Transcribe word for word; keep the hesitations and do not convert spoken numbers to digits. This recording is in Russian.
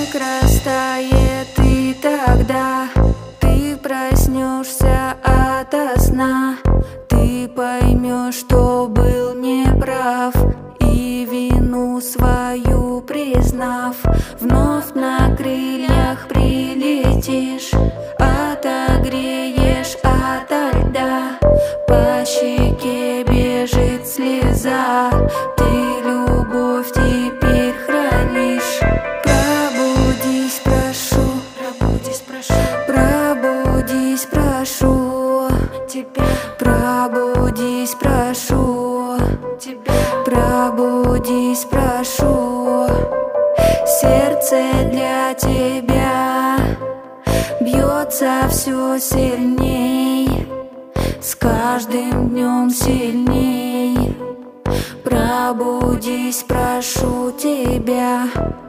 Снег растает, и тогда ты проснешься ото сна. Ты поймешь, что был неправ, и вину свою признав, вновь на крыльях прилетишь, отогреешь ото льда. По щеке бежит слеза, ты любовь теперь хранишь. Пробудись, прошу, пробудись, прошу, пробудись, прошу тебя, пробудись, прошу тебя, пробудись, прошу. Сердце для тебя бьется все сильней, с каждым днем сильней. Пробудись, прошу тебя.